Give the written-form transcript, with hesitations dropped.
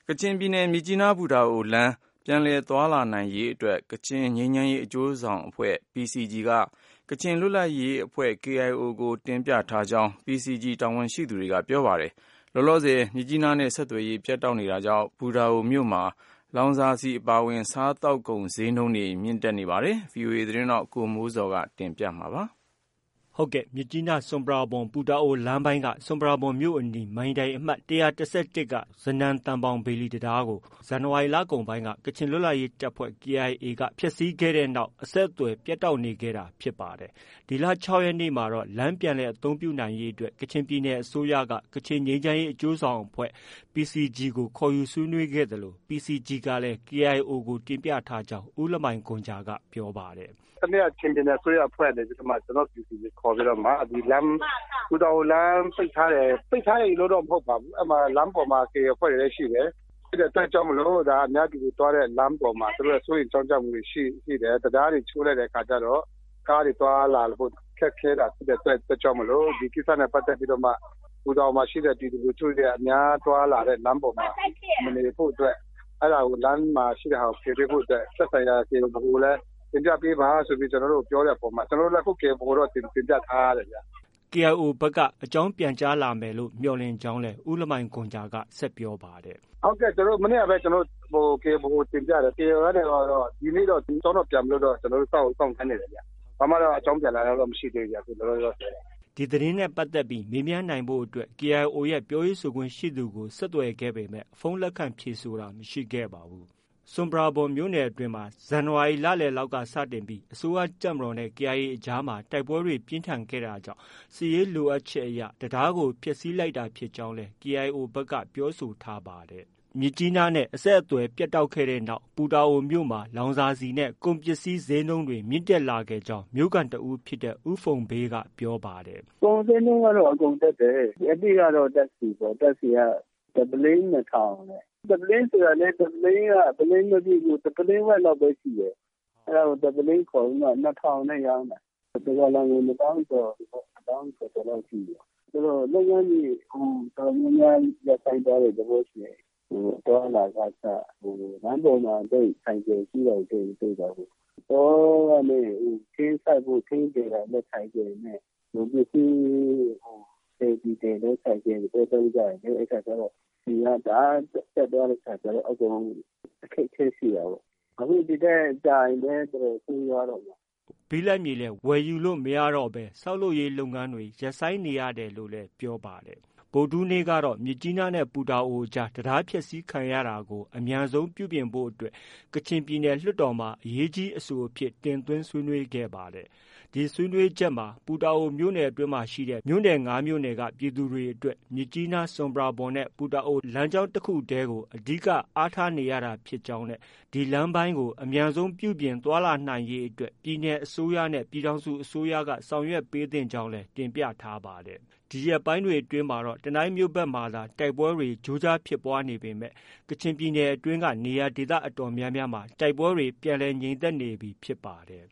ကချင်ပြည်နယ်မြစ်ကြီးနား-ပူတာအိုလမ်းပြန်လည်သွားလာနိုင်ရေးအတွက်ကချင်ငြိမ်းချမ်းရေးအကျိုးဆောင်အဖွဲ့ PCG ကကချင်လွတ်လပ်ရေးအဖွဲ့ KIO ကိုတင်ပြထားကြောင်း PCG တာဝန်ရှိသူတွေကပြောပါတယ်။ လောလောဆယ်မြစ်ကြီးနားနဲ့ဆက်သွယ်ရေးပြတ်တောက်နေတာကြောင့်ပူတာအိုမြို့မှာလောင်စာဆီအပါအဝင်စားသောက်ကုန်ဈေးနှုန်းတွေမြင့်တက်နေပါတယ်။ VOA သတင်းထောက်ကိုမိုးဇော်ကတင်ပြထားပါတယ်။မြစ်ကြီးနား-ဆွမ်ပရာဘွမ်-ပူတာအိုလမ်းပိုင်းက ဆွမ်ပရာဘွမ်မြို့အနီး မိုင်တိုင်အမှတ် ၁၁၁ က ဇနန်သမ်ဘောင်ဘေလီတံတားကို ဇန်နဝါရီလကုန်ပိုင်းက ကချင်လွတ်လပ်ရေးတပ်ဖွဲ့ KIA က ဖျက်ဆီးခဲ့တဲ့နောက် အဆက်အသွယ်ပြတ်တောက်နေခဲ့တာဖြစ်ပါတယ်။ ဒီလ ၆ ရက်နေ့မှာတော့ လမ်းပြန်လည်အသုံးပြုနိုင်ရေးအတွက် ကချင်ပြည်နယ်အစိုးရက ကချင်ငြိမ်းချမ်းရေးအကျိုးဆောင်အဖွဲ့ PCG ကို ခေါ်ယူဆွေးနွေးခဲ့သလို PCG ကလည်း KIO ကို တင်ပြထားကြောင်း ဦးလမိုင်ဂွမ်ဂျာက ပြောပါတယ်။ “တနေ့က ကချင်ပြည်နယ်အစိုးရအဖွဲ့ကနေပြီးတော့မှ ကျနော်တို့ PCG ခေါ်ပြီးတော့မှ ဒီလမ်း ပူတာအိုလမ်းပိတ်ထားတယ်။ ပိတ်ထားတယ်လို့တော့မဟုတ်ပါဘူး။ အဲဒီမှာလမ်းပေါ်မှာ KIA အဖွဲ့တွေလည်းရှိတယ်။ ဖြစ်တဲ့အတွက်ကြောင့်မို့လို့ အများပြည်သူသွားတဲ့လမ်းပေါ်မှာ သူတို့စိုးရိမ်ကြောင့်ကြမှုတွေရှိတယ်။ တံတားတွေချိုးလိုက်တဲ့အခါကျတော့ ကားတွေသွားလာဖို့ခက်ခဲတာဖြစ်တဲ့အတွက်ကြောင့်မို့လို့ ဒီကိစ္စနဲ့ပတ်သက်ပြီးတော့မှ ပူတာအိုမှာရှိတဲ့ပြည်သူလူထုတွေအများသွားလာတဲ့လမ်းပေါ်မှာမနေဖို့အတွက် အဲဒါကိုလမ်းမှာရှိတဲ့ဟာကိုဖယ်ပေးဖို့အတွက် သက်ဆိုင်ရာ KIO ဗဟိုလည်းတင်ပြပေးပါဆိုပြီးကျနော်တို့ပြောတဲ့အပေါ်မှာ ကျနော်တို့လည်းအခု KIO ဗဟိုတော့တင်ပြထားတယ်ဗျ။” KIO ဘက်က အကြောင်းပြန်ကြားလာမယ်လို့ မျှော်လင့်ကြောင်းလည်း ဦးလမိုင်ဂွမ်ဂျာက ဆက်ပြောပါတယ်။ “ဟုတ်ကဲ့မနေ့ကပဲ ကျနော်တို့ KIO ဗဟိုတင်ပြတယ်။ KIO ကနေတော့ဒီနေ့တော့အကြောင်းတော့ပြန်မလို့တော့ကျနော်တို့စောင့်ဆိုင်းနေတယ်ဗျ။ ဘာမှတော့အကြောင်းပြန်လာတာတော့မရှိသေးဘူးဗျအခုလောလောဆယ်။ ” ဒီသတင်းနဲ့ပတ်သက်ပြီးမေးမြန်းနိုင်ဖို့အတွက် KIO ရဲ့ ပြောရေးဆိုခွင့်ရှိသူကို ဆက်သွယ်ခဲ့ပေမဲ့ ဖုန်းလက်ခံဖြေဆိုတာမရှိခဲ့ပါဘူး။ ဆွမ်ပရာဘွမ်မြို့နယ်အတွင်းမှာ ဇန်နဝါရီလလယ်လောက်ကစတင်ပြီး အစိုးရတပ်မတော်နဲ့ KIA အကြားမှာ တိုက်ပွဲတွေ ပြင်းထန်ခဲ့တာကြောင့် စစ်ရေးလိုအပ်ချက်အရ တံတားကို ဖျက်ဆီးလိုက်တာဖြစ်ကြောင်းလည်း KIO ဘက်က ပြောဆိုထားပါတယ်။ မြစ်ကြီးနားနဲ့ အဆက်အသွယ်ပြတ်တောက်ခဲ့တဲ့နောက် ပူတာအိုမြို့မှာ လောင်စာဆီနဲ့ ကုန်ပစ္စည်းဈေးနှုန်းတွေ မြင့်တက်လာခဲ့ကြောင်း မြို့ခံတစ်ဦးဖြစ်တဲ့ ဦးဖုန်ဘေးက ပြောပါတယ်။ “ကုန်ဈေးနှုန်းကတော့ အကုန်တက်တယ်။ အဓိကတော့ ဓါတ်ဆီပေါ့။ ဓါတ်ဆီက တစ်ပုလင်း ၂,၀၀၀တဲ့။ တစ်ပုလင်းဆိုတာလည်း တစ်ပုလင်းက ပုလင်းမပြည့်ဘူး။ တစ်ပုလင်းဝက်လောက်ပဲရှိတယ်။ အဲဒါကို တစ်ပုလင်းခေါ်ပြီးမှ ၂,၀၀၀နဲ့ရောင်းတာ။ တစ်ဂါလံကို ၂သောင်းကျော်လောက်ရှိတယ်။ ဆိုတော့ လုပ်ငန်းတွေတော်တော်များများရပ်ဆိုင်းသွားတဲ့သဘောရှိတယ်။ အသွားအလာကအစ လမ်းပေါ်မှာဆိုင်ကယ်စီးတာတွေသိပ်မတွေ့တော့ဘူး။ တောကနေ ထင်းစိုက်ဖို့ ထင်းတည်တာနဲ့ဆိုင်ကယ်နဲ့ ပစ္စည်းသယ်သူတင်တဲ့ဆိုင်ကယ်တွေပဲသုံးကြတယ်လေ။ အဲဒီအခါကျတော့ ဆီကတအားတက်သွားတဲ့အခါကျတော့ အကုန်အခက်အခဲရှိတာပေါ့။ အခုဒီထက်ကြာရင်လည်းတော်တော်ဆိုးရွားတော့မယ်။ ” ဘိလပ်မြေလည်း ဝယ်ယူလို့မရတော့ဘဲ ဆောက်လုပ်ရေးလုပ်ငန်းတွေ ရပ်ဆိုင်းနေရတယ်လို့လည်း ပြောပါတယ်။ ဗုဒ္ဓဟူးနေ့ကတော့ မြစ်ကြီးနားနဲ့ ပူတာအိုအကြား တံတားဖျက်ဆီးခံရတာကို အမြန်ဆုံးပြုပြင်ဖို့အတွက် ကချင်ပြည်နယ်လွှတ်တော်မှာ အရေးကြီးအဆိုအဖြစ် တင်သွင်းဆွေးနွေးခဲ့ပါတယ်။ ဒီဆွေးနွေးချက်မှာ ပူတာအိုမြို့နယ်အတွင်းရှိ မြို့နယ် ၅ မြို့နယ်က ပြည်သူတွေအတွက် မြစ်ကြီးနား-ဆွမ်ပရာဘွမ်နဲ့ ပူတာအိုလမ်းကြောင်းတစ်ခုတည်းကို အဓိက အားထားနေရတာဖြစ်ကြောင်းနဲ့ ဒီလမ်းပိုင်းကို အမြန်ဆုံးပြုပြင်သွားလာနိုင်ရေးအတွက် ပြည်နယ်အစိုးရနဲ့ ပြည်ထောင်စုအစိုးရက ဆောင်ရွက်ပေးသင့်ကြောင်းလည်း တင်ပြထားပါတယ်။ ဒီရက်ပိုင်းတွေအတွင်းမှာတော့ တနိုင်းမြို့ဘက်မှာသာ တိုက်ပွဲတွေ ကြိုးကြားဖြစ်ပွားနေပေမဲ့ ကချင်ပြည်နယ်အတွင်းက နေရာဒေသအတော်များများမှာ တိုက်ပွဲတွေ ပြန်လည်ငြိမ်သက်နေပြီဖြစ်ပါတယ်